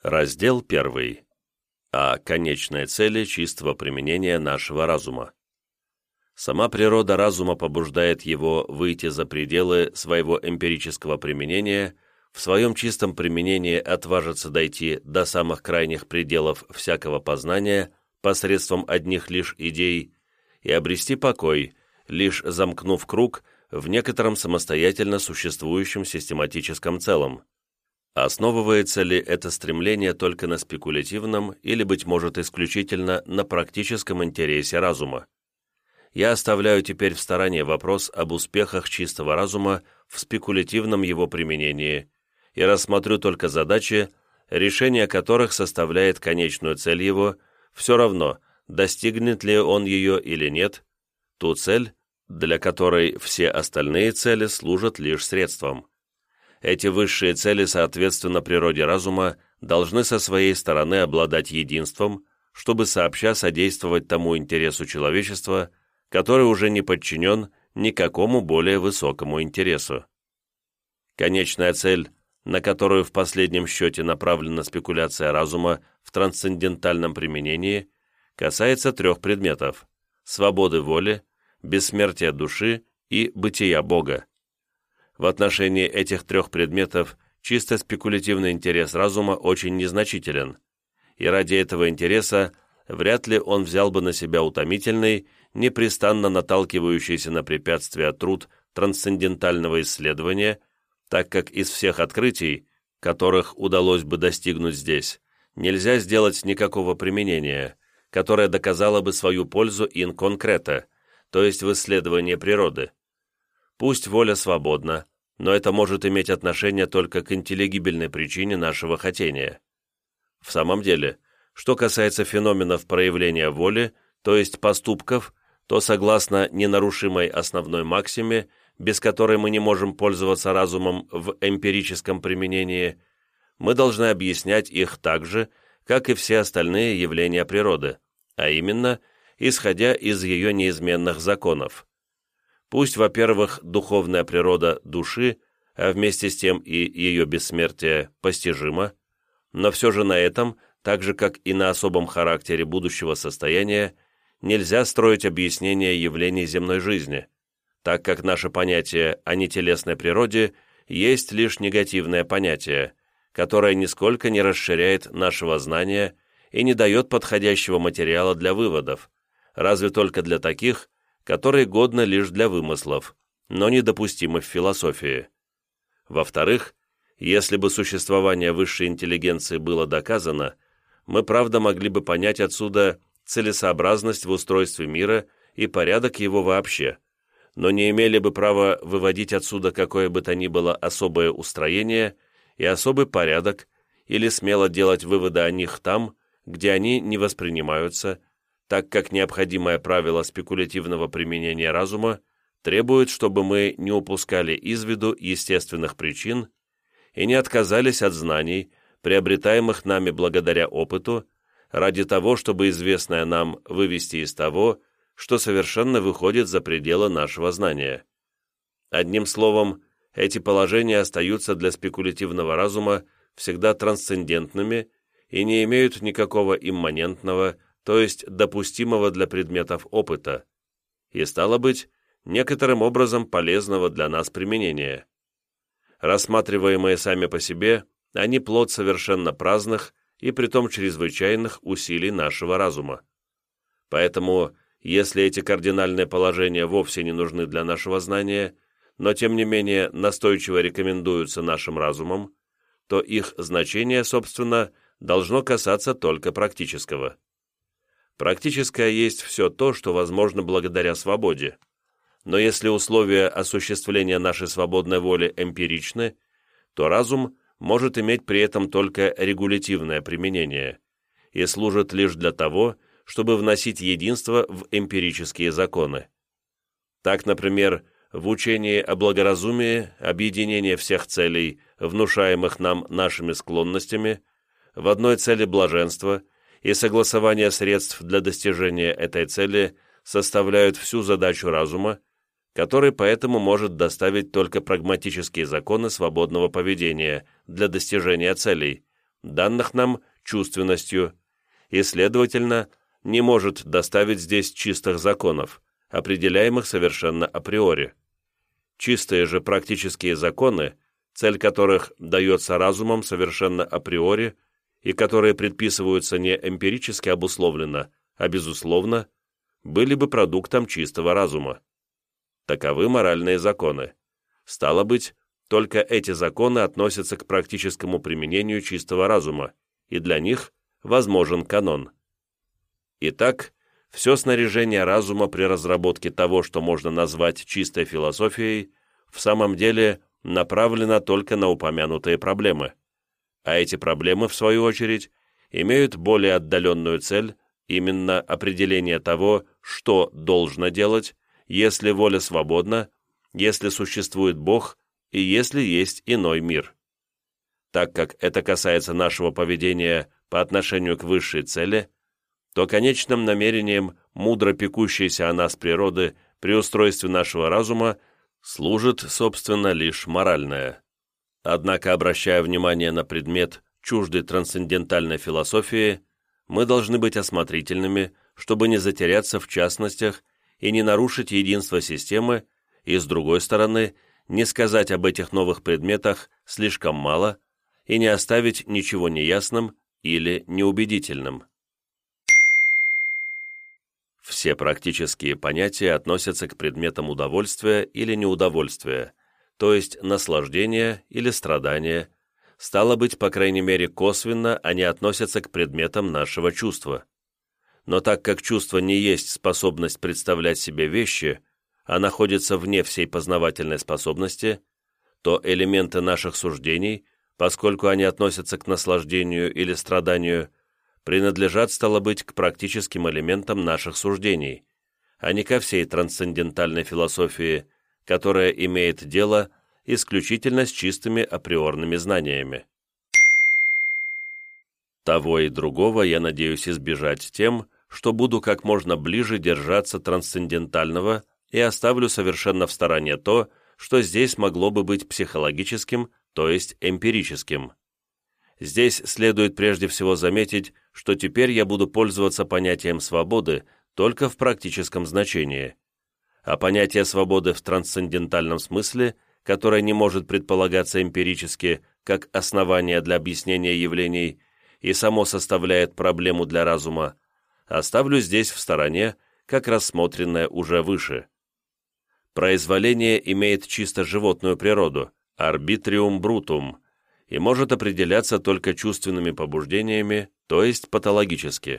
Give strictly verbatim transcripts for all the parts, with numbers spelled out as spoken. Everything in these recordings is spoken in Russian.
Раздел первый. О конечной цели чистого применения нашего разума. Сама природа разума побуждает его выйти за пределы своего эмпирического применения, в своем чистом применении отважиться дойти до самых крайних пределов всякого познания посредством одних лишь идей и обрести покой, лишь замкнув круг в некотором самостоятельно существующем систематическом целом. Основывается ли это стремление только на спекулятивном или, быть может, исключительно на практическом интересе разума? Я оставляю теперь в стороне вопрос об успехах чистого разума в спекулятивном его применении и рассмотрю только задачи, решение которых составляет конечную цель его, все равно, достигнет ли он ее или нет, ту цель, для которой все остальные цели служат лишь средством. Эти высшие цели, соответственно природе разума, должны со своей стороны обладать единством, чтобы сообща содействовать тому интересу человечества, который уже не подчинен никакому более высокому интересу. Конечная цель, на которую в последнем счете направлена спекуляция разума в трансцендентальном применении, касается трех предметов – свободы воли, бессмертия души и бытия Бога. В отношении этих трех предметов чисто спекулятивный интерес разума очень незначителен, и ради этого интереса вряд ли он взял бы на себя утомительный, непрестанно наталкивающийся на препятствия труд трансцендентального исследования, так как из всех открытий, которых удалось бы достигнуть здесь, нельзя сделать никакого применения, которое доказало бы свою пользу in concreto, то есть в исследовании природы. Пусть воля свободна, но это может иметь отношение только к интеллигибельной причине нашего хотения. В самом деле, что касается феноменов проявления воли, то есть поступков, то согласно ненарушимой основной максиме, без которой мы не можем пользоваться разумом в эмпирическом применении, мы должны объяснять их так же, как и все остальные явления природы, а именно, исходя из ее неизменных законов. Пусть, во-первых, духовная природа души, а вместе с тем и ее бессмертие постижимо, но все же на этом, так же как и на особом характере будущего состояния, нельзя строить объяснение явлений земной жизни, так как наше понятие о нетелесной природе есть лишь негативное понятие, которое нисколько не расширяет нашего знания и не дает подходящего материала для выводов, разве только для таких, которые годны лишь для вымыслов, но недопустимы в философии. Во-вторых, если бы существование высшей интеллигенции было доказано, мы правда могли бы понять отсюда целесообразность в устройстве мира и порядок его вообще, но не имели бы права выводить отсюда какое бы то ни было особое устроение и особый порядок или смело делать выводы о них там, где они не воспринимаются, так как необходимое правило спекулятивного применения разума требует, чтобы мы не упускали из виду естественных причин и не отказались от знаний, приобретаемых нами благодаря опыту, ради того, чтобы известное нам вывести из того, что совершенно выходит за пределы нашего знания. Одним словом, эти положения остаются для спекулятивного разума всегда трансцендентными и не имеют никакого имманентного, то есть допустимого для предметов опыта, и, стало быть, некоторым образом полезного для нас применения. Рассматриваемые сами по себе, они плод совершенно праздных и притом чрезвычайных усилий нашего разума. Поэтому, если эти кардинальные положения вовсе не нужны для нашего знания, но тем не менее настойчиво рекомендуются нашим разумом, то их значение, собственно, должно касаться только практического. Практическое есть все то, что возможно благодаря свободе. Но если условия осуществления нашей свободной воли эмпиричны, то разум может иметь при этом только регулятивное применение и служит лишь для того, чтобы вносить единство в эмпирические законы. Так, например, в учении о благоразумии объединение всех целей, внушаемых нам нашими склонностями, в одной цели блаженства и согласование средств для достижения этой цели составляют всю задачу разума, который поэтому может доставить только прагматические законы свободного поведения для достижения целей, данных нам чувственностью, и, следовательно, не может доставить здесь чистых законов, определяемых совершенно априори. Чистые же практические законы, цель которых дается разумом совершенно априори, и которые предписываются не эмпирически обусловленно, а безусловно, были бы продуктом чистого разума. Таковы моральные законы. Стало быть, только эти законы относятся к практическому применению чистого разума, и для них возможен канон. Итак, все снаряжение разума при разработке того, что можно назвать чистой философией, в самом деле направлено только на упомянутые проблемы. А эти проблемы, в свою очередь, имеют более отдаленную цель, именно определение того, что должно делать, если воля свободна, если существует Бог и если есть иной мир. Так как это касается нашего поведения по отношению к высшей цели, то конечным намерением мудро пекущейся о нас природы при устройстве нашего разума служит, собственно, лишь моральное. Однако, обращая внимание на предмет чуждой трансцендентальной философии, мы должны быть осмотрительными, чтобы не затеряться в частностях и не нарушить единство системы, и, с другой стороны, не сказать об этих новых предметах слишком мало и не оставить ничего неясным или неубедительным. Все практические понятия относятся к предметам удовольствия или неудовольствия, то есть наслаждения или страдания. Стало быть, по крайней мере, косвенно они относятся к предметам нашего чувства. Но так как чувство не есть способность представлять себе вещи, а находится вне всей познавательной способности, то элементы наших суждений, поскольку они относятся к наслаждению или страданию, принадлежат, стало быть, к практическим элементам наших суждений, а не ко всей трансцендентальной философии, которая имеет дело исключительно с чистыми априорными знаниями. Того и другого я надеюсь избежать тем, что буду как можно ближе держаться трансцендентального и оставлю совершенно в стороне то, что здесь могло бы быть психологическим, то есть эмпирическим. Здесь следует прежде всего заметить, что теперь я буду пользоваться понятием свободы только в практическом значении, а понятие свободы в трансцендентальном смысле, которое не может предполагаться эмпирически как основание для объяснения явлений и само составляет проблему для разума, оставлю здесь в стороне, как рассмотренное уже выше. Произволение имеет чисто животную природу, арбитриум брутум, и может определяться только чувственными побуждениями, то есть патологически.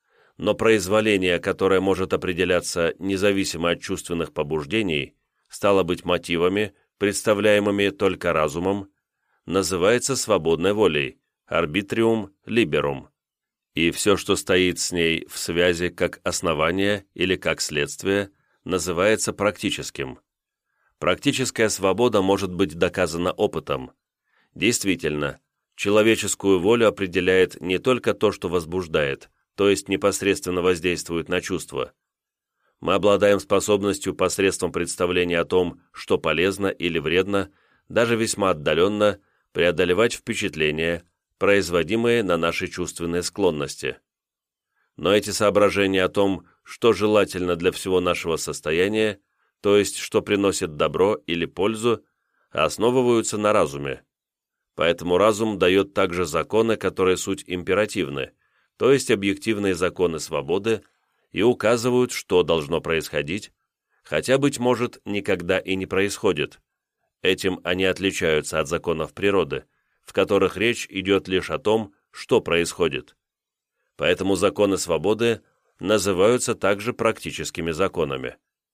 Но произволение, которое может определяться независимо от чувственных побуждений, стало быть мотивами, представляемыми только разумом, называется свободной волей, арбитриум либерум, и все, что стоит с ней в связи как основание или как следствие, называется практическим. Практическая свобода может быть доказана опытом. Действительно, человеческую волю определяет не только то, что возбуждает, то есть непосредственно воздействует на чувства. Мы обладаем способностью посредством представления о том, что полезно или вредно, даже весьма отдаленно, преодолевать впечатления, производимые на наши чувственные склонности. Но эти соображения о том, что желательно для всего нашего состояния, то есть что приносит добро или пользу, основываются на разуме. Поэтому разум дает также законы, которые суть императивны, то есть объективные законы свободы, и указывают, что должно происходить, хотя, быть может, никогда и не происходит. Этим они отличаются от законов природы, в которых речь идет лишь о том, что происходит. Поэтому законы свободы называются также практическими законами.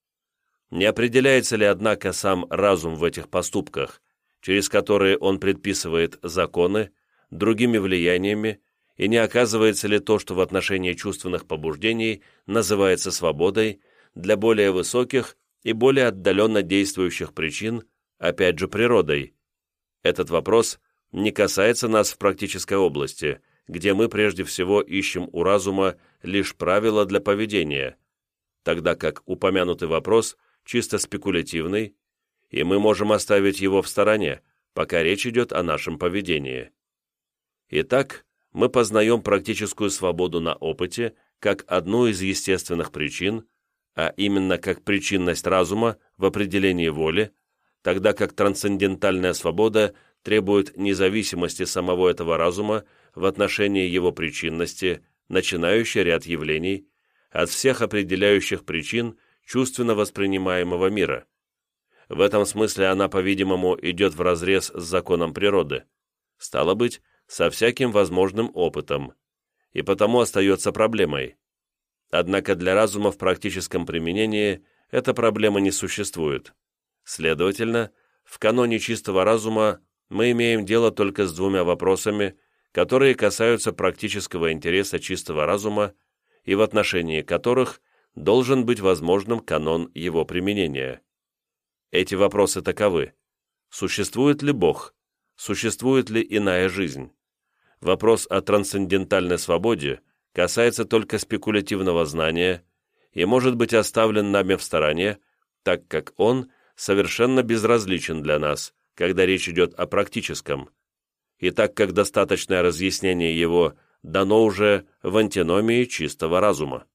Не определяется ли, однако, сам разум в этих поступках, через которые он предписывает законы, другими влияниями, и не оказывается ли то, что в отношении чувственных побуждений называется свободой, для более высоких и более отдаленно действующих причин, опять же природой? Этот вопрос не касается нас в практической области, где мы прежде всего ищем у разума лишь правила для поведения, тогда как упомянутый вопрос чисто спекулятивный, и мы можем оставить его в стороне, пока речь идет о нашем поведении. Итак, мы познаем практическую свободу на опыте как одну из естественных причин, а именно как причинность разума в определении воли, тогда как трансцендентальная свобода требует независимости самого этого разума в отношении его причинности, начинающей ряд явлений, от всех определяющих причин чувственно воспринимаемого мира. В этом смысле она, по-видимому, идет вразрез с законом природы, стало быть, со всяким возможным опытом, и потому остается проблемой. Однако для разума в практическом применении эта проблема не существует. Следовательно, в каноне чистого разума мы имеем дело только с двумя вопросами, которые касаются практического интереса чистого разума и в отношении которых должен быть возможным канон его применения. Эти вопросы таковы: существует ли Бог? Существует ли иная жизнь? Вопрос о трансцендентальной свободе касается только спекулятивного знания и может быть оставлен нами в стороне, так как он совершенно безразличен для нас, когда речь идет о практическом, и так как достаточное разъяснение его дано уже в антиномии чистого разума.